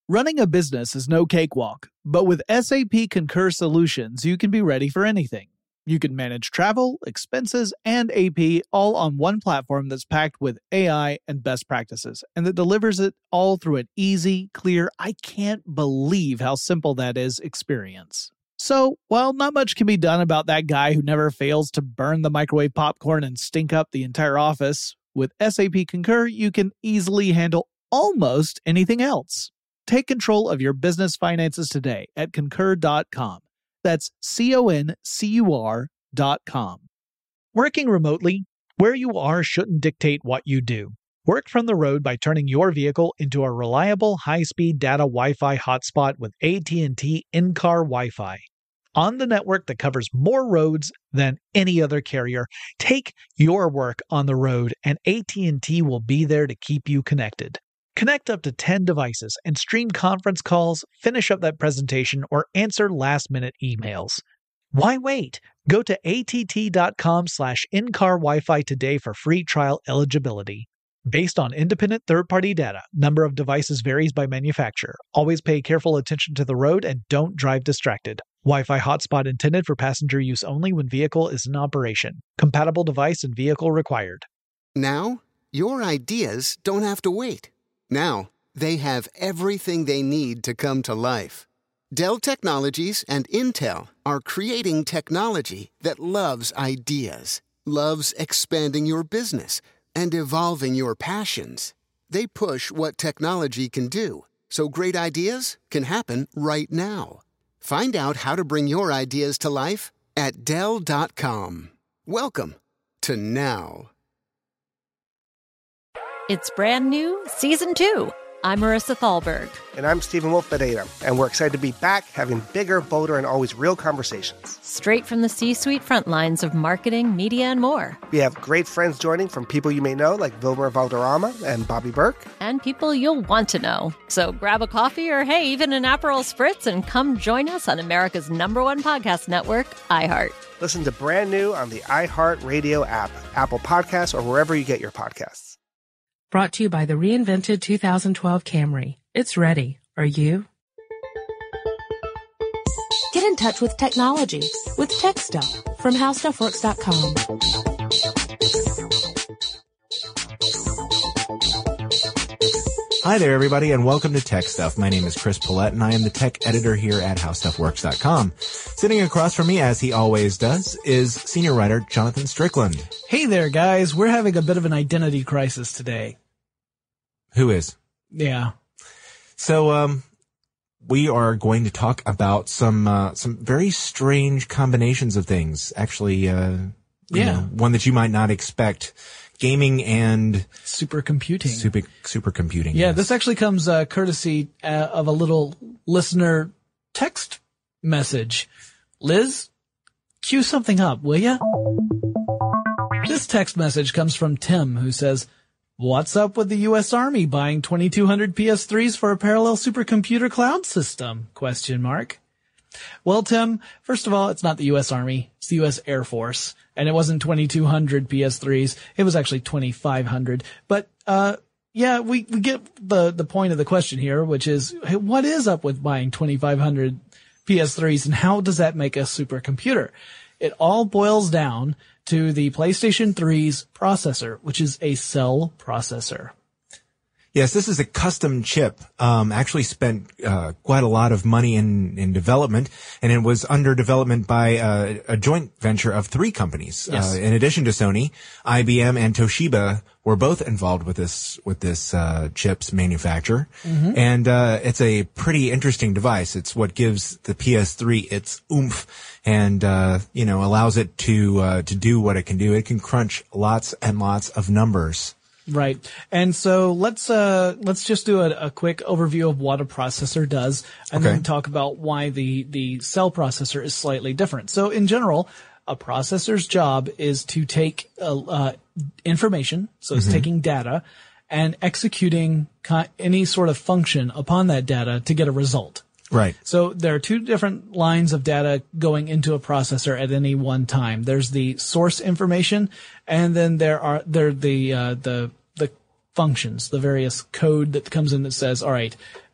Running a business is no cakewalk, but with SAP Concur Solutions, you can be ready for anything. You can manage travel, expenses, and AP all on one platform that's packed with AI and best practices, and that delivers it all through an easy, clear, I can't believe how simple that is experience. So, while not much can be done about that guy who never fails to burn the microwave popcorn and stink up the entire office, with SAP Concur, you can easily handle almost anything else. Take control of your business finances today at Concur.com. That's CONCUR.com. Working remotely, where you are shouldn't dictate what you do. Work from the road by turning your vehicle into a reliable high-speed data Wi-Fi hotspot with AT&T in-car Wi-Fi. On the network that covers more roads than any other carrier, take your work on the road and AT&T will be there to keep you connected. Connect up to 10 devices and stream conference calls, finish up that presentation, or answer last-minute emails. Why wait? Go to att.com/in-car Wi-Fi today for free trial eligibility. Based on independent third-party data, number of devices varies by manufacturer. Always pay careful attention to the road and don't drive distracted. Wi-Fi hotspot intended for passenger use only when vehicle is in operation. Compatible device and vehicle required. Now, your ideas don't have to wait. Now, they have everything they need to come to life. Dell Technologies and Intel are creating technology that loves ideas, loves expanding your business, and evolving your passions. They push what technology can do, so great ideas can happen right now. Find out how to bring your ideas to life at Dell.com. Welcome to Now. It's brand new, Season 2. I'm Marissa Thalberg. And I'm Stephen Wolf Bedeta, and we're excited to be back having bigger, bolder, and always real conversations. Straight from the C-suite front lines of marketing, media, and more. We have great friends joining from people you may know, like Wilmer Valderrama and Bobby Burke. And people you'll want to know. So grab a coffee or, hey, even an Aperol Spritz and come join us on America's #1 podcast network, iHeart. Listen to Brand New on the iHeart Radio app, Apple Podcasts, or wherever you get your podcasts. Brought to you by the reinvented 2012 Camry. It's ready. Are you? Get in touch with technology with Tech Stuff from HowStuffWorks.com. Hi there, everybody, and welcome to Tech Stuff. My name is Chris Pollette, and I am the tech editor here at HowStuffWorks.com. Sitting across from me, as he always does, is senior writer Jonathan Strickland. Hey there, guys. We're having a bit of an identity crisis today. Who is? Yeah. So, we are going to talk about some very strange combinations of things. Actually, you know, one that you might not expect. Gaming and supercomputing. Supercomputing. Yeah, yes. This actually comes courtesy of a little listener text message. Liz, cue something up, will ya? This text message comes from Tim, who says, "What's up with the U.S. Army buying 2200 PS3s for a parallel supercomputer cloud system? ? Well, Tim, first of all, it's not the U.S. Army. It's the U.S. Air Force. And it wasn't 2200 PS3s. It was actually 2500. But, yeah, we get the point of the question here, which is, hey, what is up with buying 2500 PS3s and how does that make a supercomputer? It all boils down to the PlayStation 3's processor, which is a cell processor. Yes, this is a custom chip. Actually spent quite a lot of money in development, and it was under development by a joint venture of 3 companies. Yes. In addition to Sony, IBM and Toshiba were both involved with this chip's manufacture. Mm-hmm. And it's a pretty interesting device. It's what gives the PS3 its oomph and allows it to do what it can do. It can crunch lots and lots of numbers. Right. And so let's just do a quick overview of what a processor does and then talk about why the cell processor is slightly different. So in general, a processor's job is to take information, so it's taking data and executing any sort of function upon that data to get a result. Right. So there are 2 different lines of data going into a processor at any one time. There's the source information, and then there are the functions, the various code that comes in that says, all right,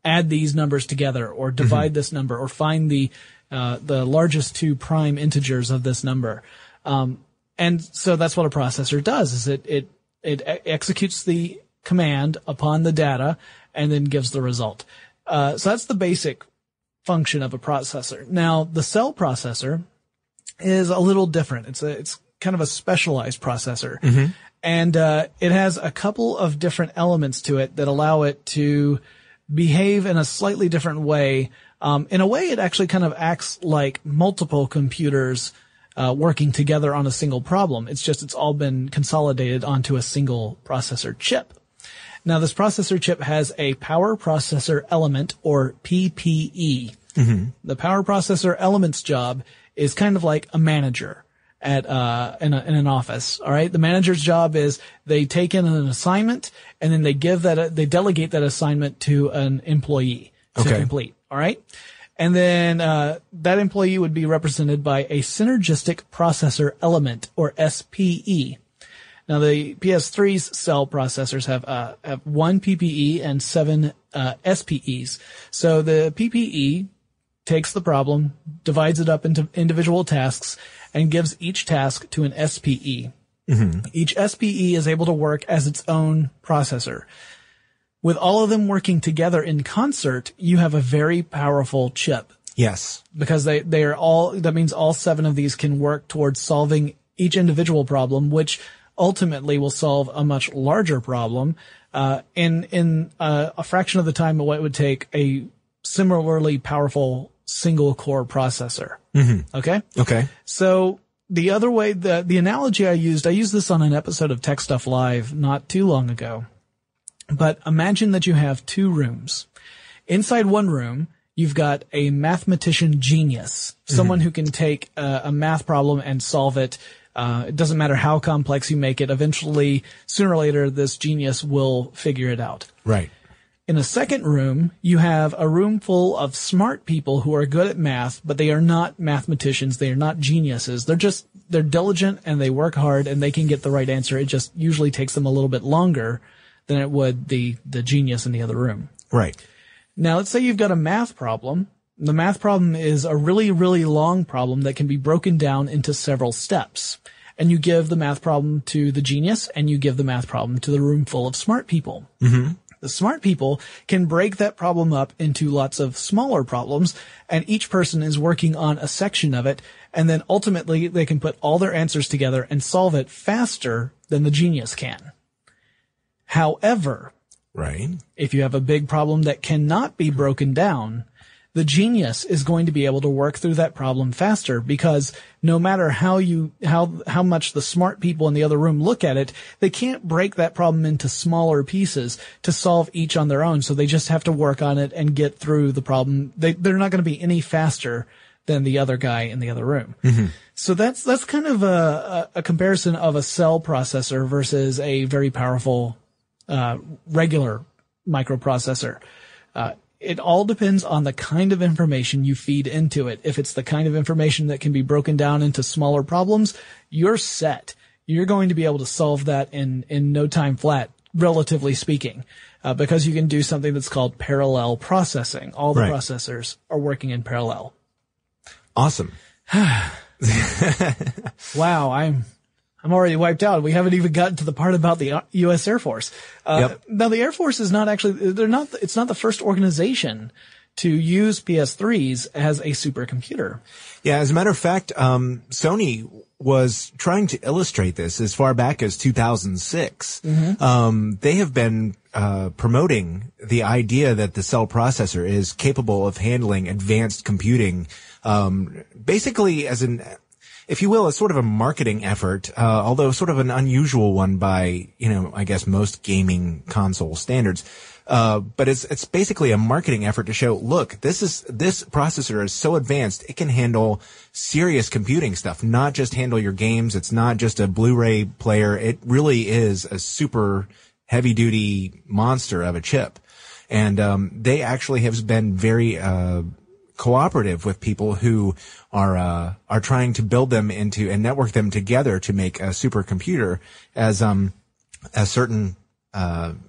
add these numbers together or divide this number or find the largest two prime integers of this number. And so that's what a processor does, is it executes the command upon the data and then gives the result. So that's the basic function of a processor. Now, the cell processor is a little different. It's kind of a specialized processor. And it has a couple of different elements to it that allow it to behave in a slightly different way. In a way, it actually kind of acts like multiple computers working together on a single problem. It's all been consolidated onto a single processor chip. Now, this processor chip has a power processor element, or PPE. The power processor element's job is kind of like a manager at in an office. All right, the manager's job is they take in an assignment and then they delegate that assignment to an employee to complete. All right, and then that employee would be represented by a synergistic processor element, or SPE. Now, the PS3's cell processors have 1 PPE and 7 SPEs. So the PPE takes the problem, divides it up into individual tasks, and gives each task to an SPE. Each SPE is able to work as its own processor. With all of them working together in concert, you have a very powerful chip. Yes. Because that means all 7 of these can work towards solving each individual problem, which ultimately will solve a much larger problem, in a fraction of the time of what it would take a similarly powerful single core processor. Okay? Okay. So the other way, the analogy I used this on an episode of Tech Stuff Live not too long ago. But imagine that you have 2 rooms. Inside one room, you've got a mathematician genius, someone who can take a math problem and solve it. It doesn't matter how complex you make it. Eventually, sooner or later, this genius will figure it out. Right. In a second room, you have a room full of smart people who are good at math, but they are not mathematicians. They are not geniuses. They're diligent and they work hard and they can get the right answer. It just usually takes them a little bit longer than it would the genius in the other room. Right. Now, let's say you've got a math problem. The math problem is a really, really long problem that can be broken down into several steps. And you give the math problem to the genius and you give the math problem to the room full of smart people. The smart people can break that problem up into lots of smaller problems, and each person is working on a section of it, and then ultimately they can put all their answers together and solve it faster than the genius can. However, if you have a big problem that cannot be broken down, the genius is going to be able to work through that problem faster, because no matter how much the smart people in the other room look at it, they can't break that problem into smaller pieces to solve each on their own. So they just have to work on it and get through the problem. They're not going to be any faster than the other guy in the other room. So that's kind of a comparison of a cell processor versus a very powerful regular microprocessor. It all depends on the kind of information you feed into it. If it's the kind of information that can be broken down into smaller problems, you're set. You're going to be able to solve that in no time flat, relatively speaking, because you can do something that's called parallel processing. All the processors are working in parallel. Awesome. Wow, I'm already wiped out. We haven't even gotten to the part about the U.S. Air Force. Now, the Air Force is not actually, it's not the first organization to use PS3s as a supercomputer. Yeah, as a matter of fact, Sony was trying to illustrate this as far back as 2006. They have been promoting the idea that the cell processor is capable of handling advanced computing, basically as if you will, a sort of a marketing effort, although sort of an unusual one by, I guess most gaming console standards. But it's basically a marketing effort to show, look, this processor is so advanced, it can handle serious computing stuff, not just handle your games. It's not just a Blu-ray player. It really is a super heavy duty monster of a chip. And, they actually have been very, cooperative with people who are trying to build them into and network them together to make a supercomputer as certain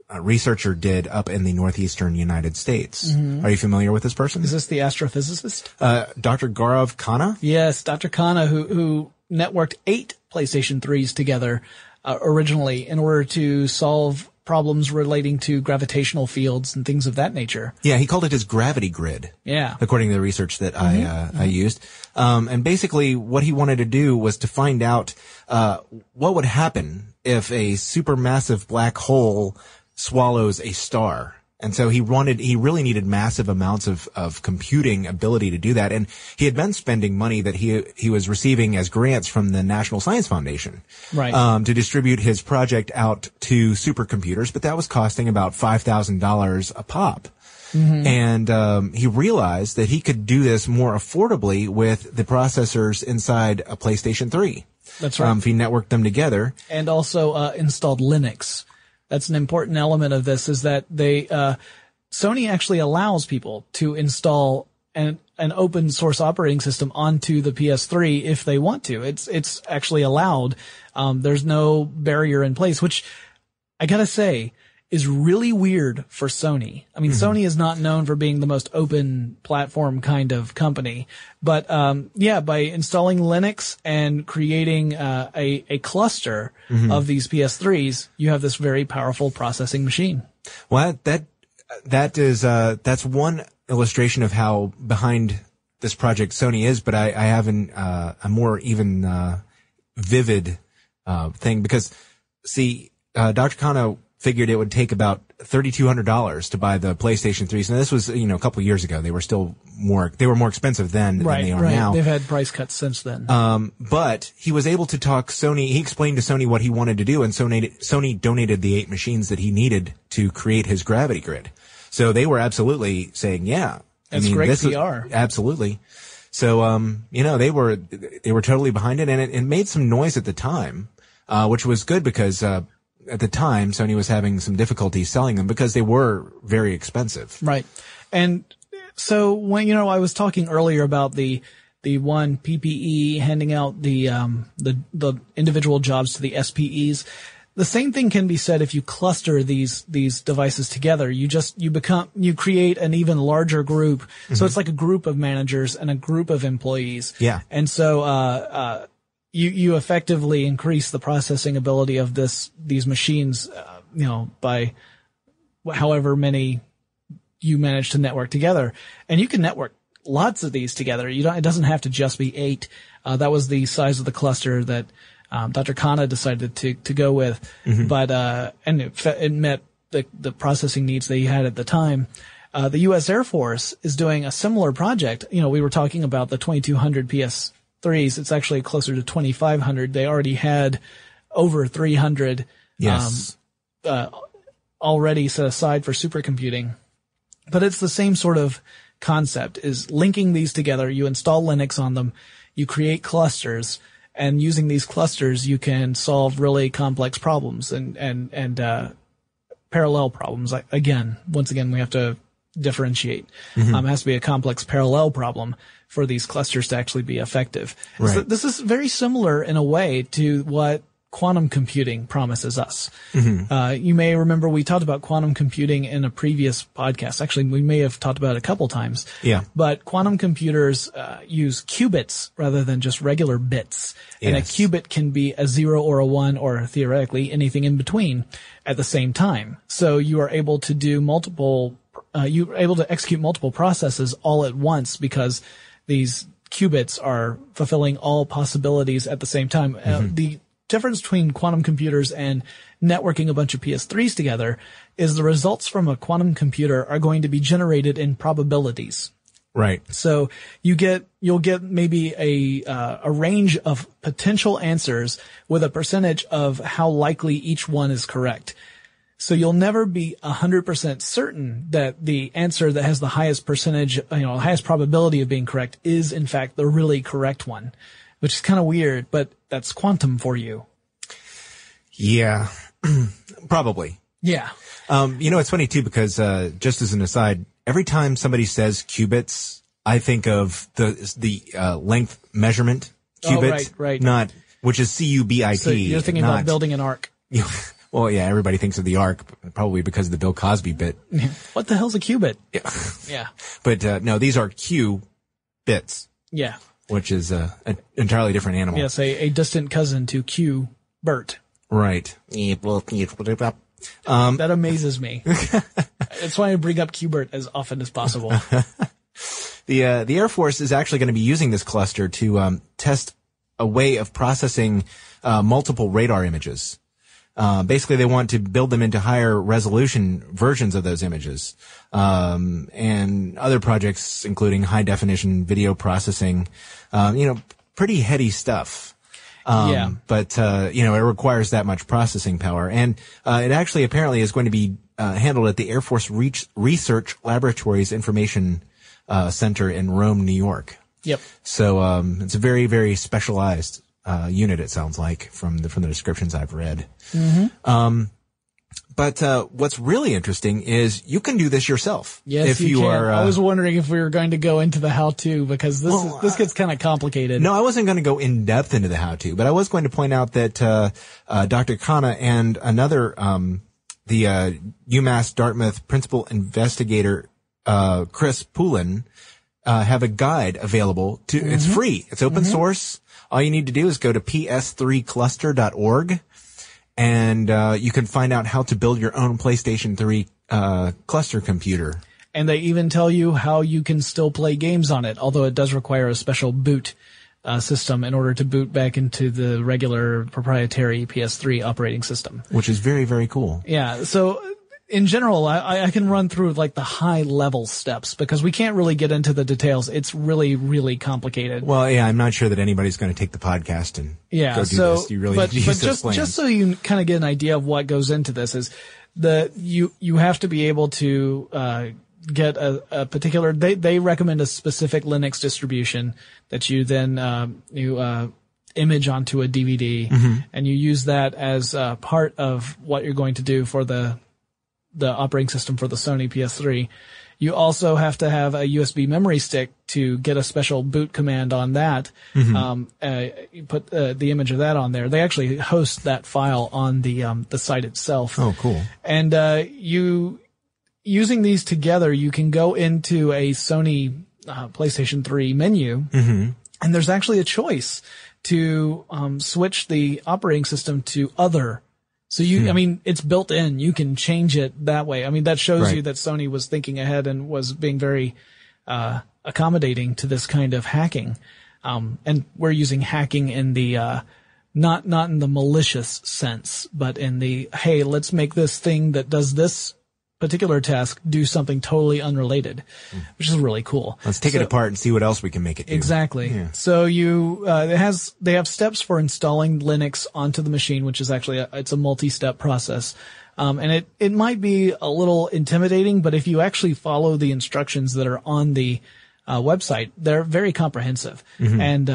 researcher did up in the northeastern United States. Are you familiar with this person? Is this the astrophysicist? Dr. Gaurav Khanna? Yes, Dr. Khanna, who networked 8 PlayStation 3s together originally in order to solve problems relating to gravitational fields and things of that nature. Yeah, he called it his gravity grid. Yeah. According to the research that I used. And basically what he wanted to do was to find out, what would happen if a supermassive black hole swallows a star. And so he really needed massive amounts of computing ability to do that. And he had been spending money that he was receiving as grants from the National Science Foundation. Right. To distribute his project out to supercomputers, but that was costing about $5,000 a pop. And, he realized that he could do this more affordably with the processors inside a PlayStation 3. That's right. If he networked them together. And also, installed Linux. That's an important element of this, is that Sony actually allows people to install an open source operating system onto the PS3 if they want to. It's actually allowed. There's no barrier in place, which I gotta say is really weird for Sony. I mean, Sony is not known for being the most open platform kind of company, but by installing Linux and creating a cluster of these PS3s, you have this very powerful processing machine. Well, that's one illustration of how behind this project Sony is, but I have a more even vivid thing, because see, Dr. Khanna figured it would take about $3,200 to buy the PlayStation 3s. Now, this was, a couple of years ago. They were more expensive then than they are now. They've had price cuts since then. But he was able to talk Sony. He explained to Sony what he wanted to do, and Sony donated the 8 machines that he needed to create his gravity grid. So they were absolutely saying, yeah. That's great PR. Absolutely. So, they were totally behind it, and it made some noise at the time, which was good because, at the time, Sony was having some difficulty selling them because they were very expensive. Right. And so when, I was talking earlier about the one PPE handing out the individual jobs to the SPEs, the same thing can be said if you cluster these devices together. You create an even larger group. So it's like a group of managers and a group of employees. Yeah. And so, you effectively increase the processing ability of these machines, by however many you manage to network together. And you can network lots of these together. It doesn't have to just be 8. That was the size of the cluster that, Dr. Khanna decided to go with. But, and it met the processing needs that he had at the time. The U.S. Air Force is doing a similar project. We were talking about the 2200 PS3s. It's actually closer to 2,500. They already had over 300 already set aside for supercomputing. But it's the same sort of concept, is linking these together. You install Linux on them, you create clusters, and using these clusters, you can solve really complex problems and parallel problems. Once again, we have to differentiate. It has to be a complex parallel problem for these clusters to actually be effective. Right. So this is very similar in a way to what quantum computing promises us. You may remember we talked about quantum computing in a previous podcast. Actually, we may have talked about it a couple times. Yeah. But quantum computers use qubits rather than just regular bits. Yes. And a qubit can be a 0 or a 1 or theoretically anything in between at the same time. So you are able to do you're able to execute multiple processes all at once because these qubits are fulfilling all possibilities at the same time. The difference between quantum computers and networking a bunch of PS3s together is the results from a quantum computer are going to be generated in probabilities. Right. So you'll get maybe a range of potential answers with a percentage of how likely each one is correct. So you'll never be 100% certain that the answer that has the highest percentage, highest probability of being correct is in fact the really correct one, which is kind of weird, but that's quantum for you. Yeah, probably. Yeah. It's funny too, because, just as an aside, every time somebody says qubits, I think of the length measurement qubit. Oh, right. Not, which is CUBIT. So you're thinking about building an arc. Well, yeah, everybody thinks of the Ark, probably because of the Bill Cosby bit. What the hell's a qubit? Yeah. But no, these are Q bits. Yeah. Which is an entirely different animal. Yes, a distant cousin to Q Bert. Right. That amazes me. That's why I bring up Q-Bert as often as possible. The Air Force is actually going to be using this cluster to test a way of processing multiple radar images. Basically, they want to build them into higher resolution versions of those images, and other projects, including high definition video processing. Pretty heady stuff. But it requires that much processing power, and it actually apparently is going to be handled at the Air Force Research Laboratories Information Center in Rome, New York. Yep. So it's a very, very specialized unit, it sounds like, from the descriptions I've read. Mm-hmm. But what's really interesting is you can do this yourself. Yes, if you can. are. I was wondering if we were going to go into the how-to, because this gets kind of complicated. No, I wasn't going to go in depth into the how-to, but I was going to point out that Dr. Khanna and another the UMass Dartmouth principal investigator Chris Poulin have a guide available to. Mm-hmm. It's free. It's open source. All you need to do is go to ps3cluster.org. And you can find out how to build your own PlayStation 3 cluster computer. And they even tell you how you can still play games on it, although it does require a special boot system in order to boot back into the regular proprietary PS3 operating system. Which is very, very cool. Yeah, so in general, I can run through like the high level steps because we can't really get into the details. It's really, really complicated. Well, yeah, I'm not sure that anybody's going to take the podcast and go do this. You really need to use those plans. Just so you kind of get an idea of what goes into this is you have to be able to get a particular. They recommend a specific Linux distribution that you then image onto a DVD, and you use that as part of what you're going to do for the operating system for the Sony PS3. You also have to have a USB memory stick to get a special boot command on that. You put the image of that on there. They actually host that file on the site itself. Oh, cool. And using these together, you can go into a Sony PlayStation 3 menu, and there's actually a choice to switch the operating system to other. So I mean, it's built in. You can change it that way. I mean, that shows you that Sony was thinking ahead and was being very accommodating to this kind of hacking. And we're using hacking in the not in the malicious sense, but in the, hey, let's make this thing that does this particular task do something totally unrelated, which is really cool. Let's take it apart and see what else we can make it do. Exactly. Yeah. So they have steps for installing Linux onto the machine, which is actually it's a multi-step process. And it might be a little intimidating, but if you actually follow the instructions that are on the website, they're very comprehensive. And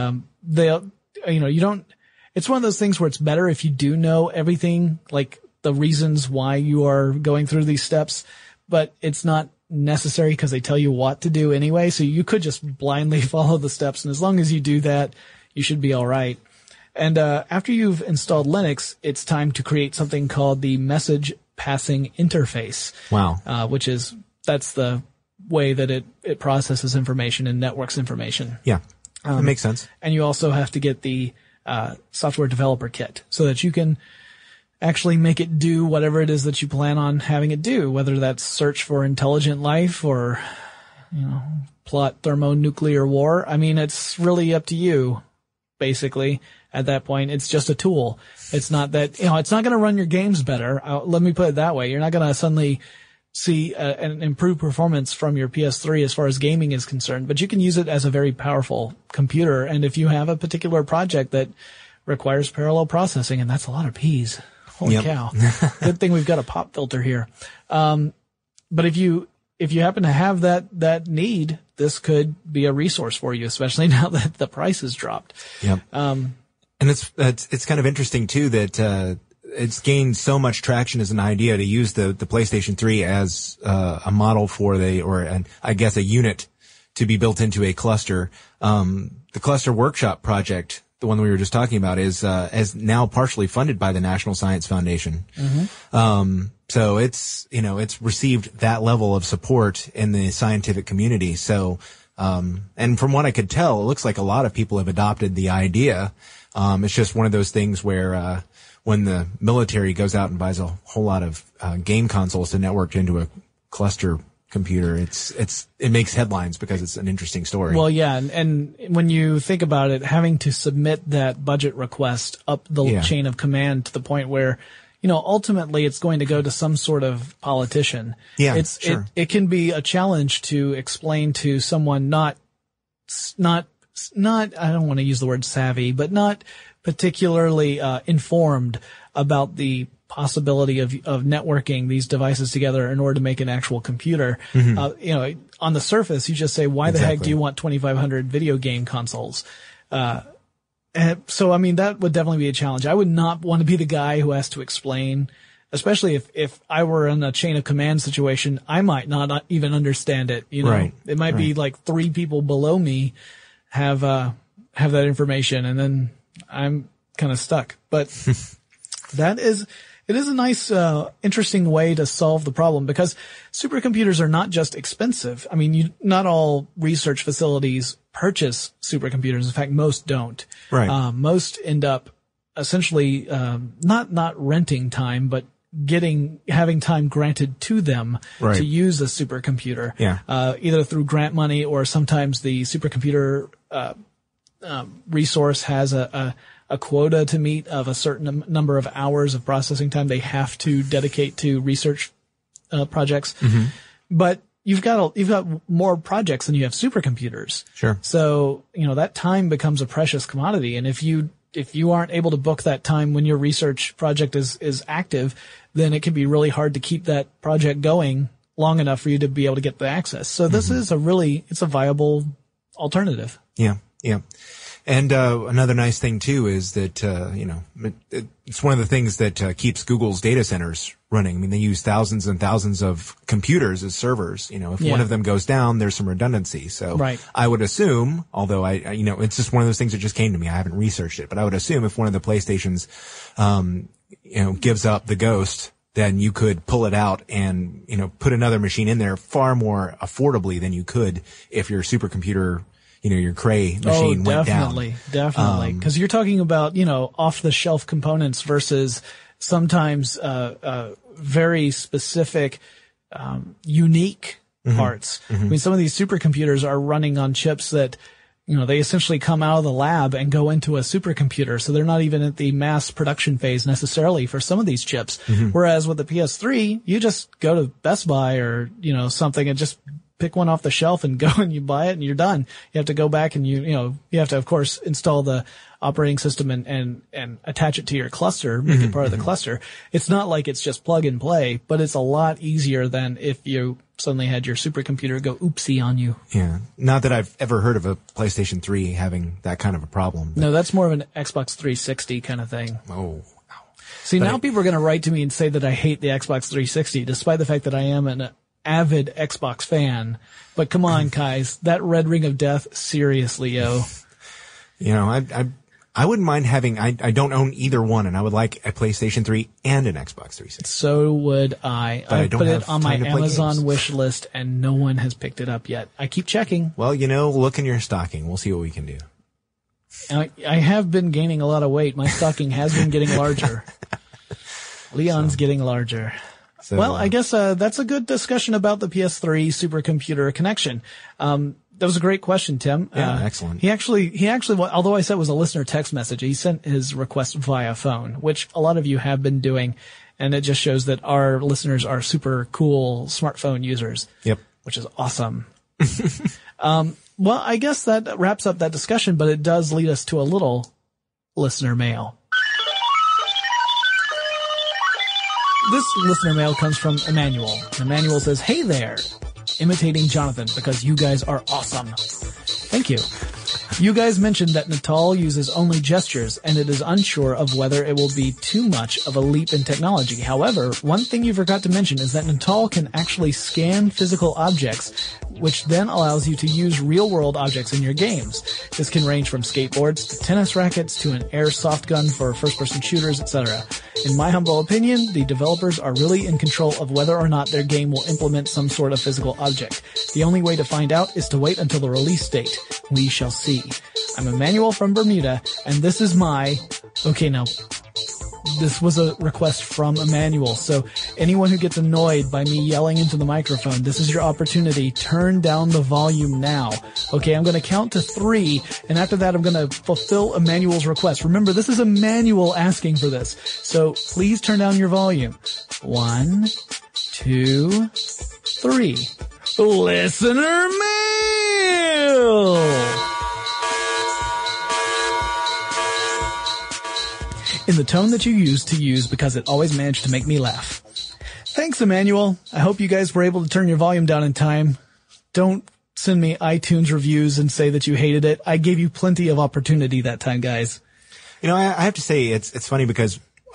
it's one of those things where it's better if you do know everything, like the reasons why you are going through these steps, but it's not necessary because they tell you what to do anyway. So you could just blindly follow the steps. And as long as you do that, you should be all right. And after you've installed Linux, it's time to create something called the message passing interface. Wow. That's the way that it processes information and networks information. Yeah. That makes sense. And you also have to get the software developer kit so that you can actually make it do whatever it is that you plan on having it do, whether that's search for intelligent life or, plot thermonuclear war. I mean, it's really up to you, basically, at that point. It's just a tool. It's not that, it's not going to run your games better. Let me put it that way. You're not going to suddenly see an improved performance from your PS3 as far as gaming is concerned, but you can use it as a very powerful computer. And if you have a particular project that requires parallel processing, and that's a lot of P's. Holy cow. Good thing we've got a pop filter here. But if you happen to have that need, this could be a resource for you, especially now that the price has dropped. Yep. And it's kind of interesting too that it's gained so much traction as an idea to use the PlayStation 3 as a model for I guess a unit to be built into a cluster. The Cluster Workshop project the one we were just talking about, is now partially funded by the National Science Foundation. So it's received that level of support in the scientific community. So, and from what I could tell, it looks like a lot of people have adopted the idea. It's just one of those things where, when the military goes out and buys a whole lot of, game consoles to network into a cluster computer, it makes headlines because it's an interesting story. Well, yeah, and when you think about it, having to submit that budget request up the chain of command to the point where, ultimately it's going to go to some sort of politician. Yeah, it can be a challenge to explain to someone not I don't want to use the word savvy, but not particularly informed about the possibility of networking these devices together in order to make an actual computer. On the surface, you just say, why the heck do you want 2,500 video game consoles? So, I mean, that would definitely be a challenge. I would not want to be the guy who has to explain, especially if I were in a chain of command situation, I might not even understand it. Right. It might be like 3 people below me have that information, and then I'm kind of stuck. But it is a nice, interesting way to solve the problem, because supercomputers are not just expensive. I mean, not all research facilities purchase supercomputers. In fact, most don't. Right. Most end up essentially, not renting time, but having time granted to them to use a supercomputer. Yeah. Either through grant money, or sometimes the supercomputer, resource has a quota to meet of a certain number of hours of processing time they have to dedicate to research projects. But you've got more projects than you have supercomputers. Sure. So, that time becomes a precious commodity. And if you aren't able to book that time when your research project is active, then it can be really hard to keep that project going long enough for you to be able to get the access. So this is it's a viable alternative. Yeah. Yeah. And another nice thing too is that it's one of the things that keeps Google's data centers running. I mean, they use thousands and thousands of computers as servers. If one of them goes down, there's some redundancy. So I would assume, although it's just one of those things that just came to me. I haven't researched it, but I would assume if one of the PlayStations, gives up the ghost, then you could pull it out and, put another machine in there far more affordably than you could if your supercomputer, your Cray machine went down. Definitely. Cause you're talking about, off the shelf components versus sometimes, very specific, unique parts. I mean, some of these supercomputers are running on chips that, they essentially come out of the lab and go into a supercomputer. So they're not even at the mass production phase necessarily for some of these chips. Whereas with the PS3, you just go to Best Buy or, something and just pick one off the shelf and go and you buy it and you're done. You have to go back and you have to, of course, install the operating system and attach it to your cluster, make it part of the cluster. It's not like it's just plug and play, but it's a lot easier than if you suddenly had your supercomputer go oopsie on you. Yeah. Not that I've ever heard of a PlayStation 3 having that kind of a problem. No, that's more of an Xbox 360 kind of thing. Oh. See, now people are going to write to me and say that I hate the Xbox 360, despite the fact that I am an avid Xbox fan. But come on, guys, that red ring of death, seriously, yo. I wouldn't mind having, I don't own either one, and I would like a PlayStation 3 and an Xbox 360. So would I. But I put it on my Amazon wish list, and no one has picked it up yet. I keep checking. Well, look in your stocking. We'll see what we can do. I have been gaining a lot of weight. My stocking has been getting larger. Leon's getting larger. So, well, I guess that's a good discussion about the PS3 supercomputer connection. That was a great question, Tim. Yeah, excellent. He actually, although I said it was a listener text message, he sent his request via phone, which a lot of you have been doing, and it just shows that our listeners are super cool smartphone users. Yep. Which is awesome. Well, I guess that wraps up that discussion, but it does lead us to a little listener mail. This listener mail comes from Emmanuel. Emmanuel says, "Hey there, imitating Jonathan because you guys are awesome." Thank you. You guys mentioned that Natal uses only gestures and it is unsure of whether it will be too much of a leap in technology. However, one thing you forgot to mention is that Natal can actually scan physical objects, which then allows you to use real-world objects in your games. This can range from skateboards to tennis rackets to an airsoft gun for first-person shooters, etc. In my humble opinion, the developers are really in control of whether or not their game will implement some sort of physical object. The only way to find out is to wait until the release date. We shall see. I'm Emmanuel from Bermuda, and this is my... Okay, now... This was a request from Emmanuel, so anyone who gets annoyed by me yelling into the microphone, this is your opportunity. Turn down the volume now. Okay, I'm going to count to 3, and after that I'm going to fulfill Emmanuel's request. Remember, this is Emmanuel asking for this, so please turn down your volume. 1, 2, 3. Listener mail! In the tone that you used to use because it always managed to make me laugh. Thanks, Emmanuel. I hope you guys were able to turn your volume down in time. Don't send me iTunes reviews and say that you hated it. I gave you plenty of opportunity that time, guys. You know, I have to say it's funny because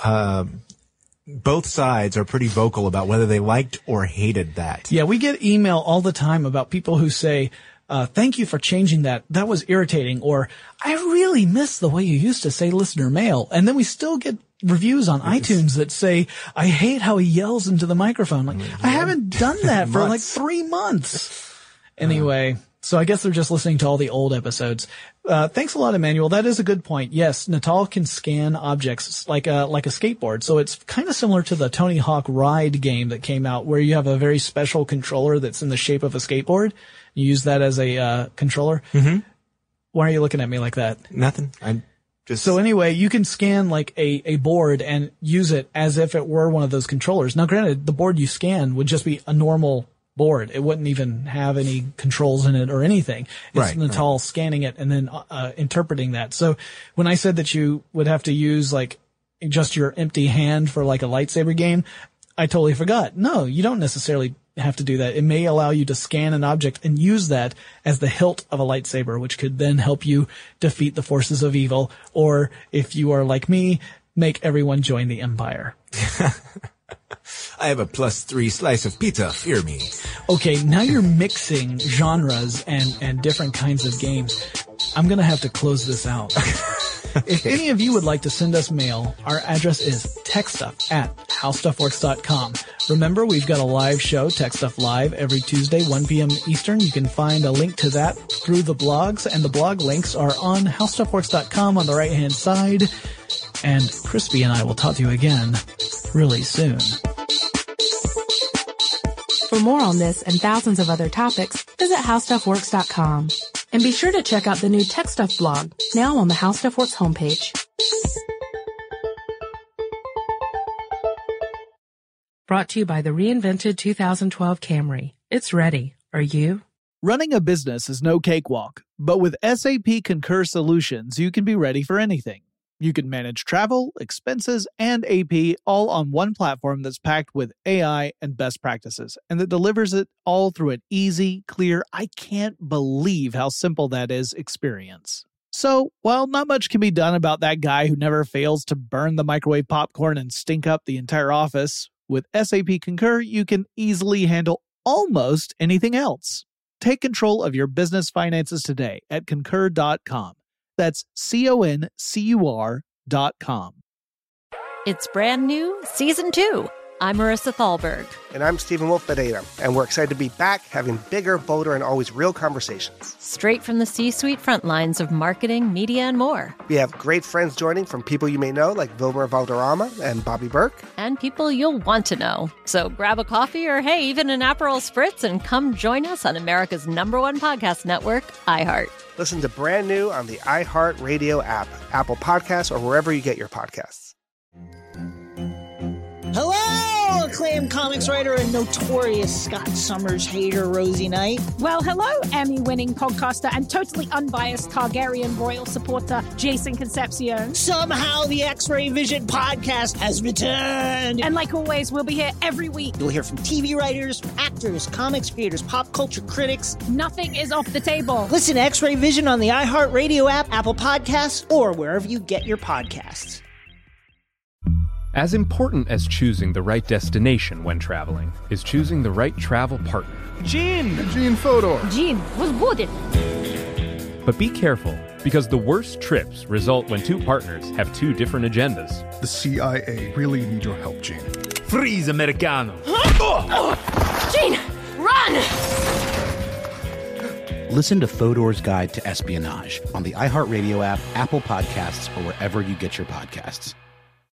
both sides are pretty vocal about whether they liked or hated that. Yeah, we get email all the time about people who say, thank you for changing that. That was irritating. Or, I really miss the way you used to say listener mail. And then we still get reviews on iTunes that say, I hate how he yells into the microphone. Like, I haven't done that for like 3 months. Anyway, so I guess they're just listening to all the old episodes. Thanks a lot, Emmanuel. That is a good point. Yes, Natal can scan objects like a skateboard. So it's kind of similar to the Tony Hawk Ride game that came out where you have a very special controller that's in the shape of a skateboard. You use that as a controller. Mm-hmm. Why are you looking at me like that? Nothing. I'm just... So anyway, you can scan like a board and use it as if it were one of those controllers. Now granted, the board you scan would just be a normal board. It wouldn't even have any controls in it or anything. It's Natal scanning it and then interpreting that. So when I said that you would have to use like just your empty hand for like a lightsaber game, I totally forgot. No, you don't necessarily have to do that. It may allow you to scan an object and use that as the hilt of a lightsaber, which could then help you defeat the forces of evil. Or if you are like me, make everyone join the Empire. I have a +3 slice of pizza. Fear me. Okay, now you're mixing genres and different kinds of games. I'm going to have to close this out. If any of you would like to send us mail, our address is techstuff@howstuffworks.com. Remember, we've got a live show, Tech Stuff Live, every Tuesday, 1 p.m. Eastern. You can find a link to that through the blogs, and the blog links are on howstuffworks.com on the right-hand side. And Crispy and I will talk to you again really soon. For more on this and thousands of other topics, visit howstuffworks.com. And be sure to check out the new Tech Stuff blog, now on the How Stuff Works homepage. Brought to you by the reinvented 2012 Camry. It's ready. Are you? Running a business is no cakewalk, but with SAP Concur Solutions, you can be ready for anything. You can manage travel, expenses, and AP all on one platform that's packed with AI and best practices, and that delivers it all through an easy, clear, I can't believe how simple that is experience. So, while not much can be done about that guy who never fails to burn the microwave popcorn and stink up the entire office, with SAP Concur, you can easily handle almost anything else. Take control of your business finances today at concur.com. That's CONCUR.com. It's brand new, Season 2. I'm Marissa Thalberg. And I'm Stephen Wolf-Bedeta, and we're excited to be back having bigger, bolder, and always real conversations. Straight from the C-suite front lines of marketing, media, and more. We have great friends joining from people you may know, like Wilmer Valderrama and Bobby Burke. And people you'll want to know. So grab a coffee or, hey, even an Aperol Spritz and come join us on America's #1 podcast network, iHeart. Listen to brand new on the iHeart Radio app, Apple Podcasts, or wherever you get your podcasts. Hello, acclaimed comics writer and notorious Scott Summers hater, Rosie Knight. Well, hello, Emmy-winning podcaster and totally unbiased Targaryen royal supporter, Jason Concepcion. Somehow the X-Ray Vision podcast has returned. And like always, we'll be here every week. You'll hear from TV writers, actors, comics creators, pop culture critics. Nothing is off the table. Listen to X-Ray Vision on the iHeart Radio app, Apple Podcasts, or wherever you get your podcasts. As important as choosing the right destination when traveling is choosing the right travel partner. Gene Fodor. Gene was good. But be careful. Because the worst trips result when two partners have two different agendas. The CIA really need your help, Gene. Freeze, Americano! Gene, run! Listen to Fodor's Guide to Espionage on the iHeartRadio app, Apple Podcasts, or wherever you get your podcasts.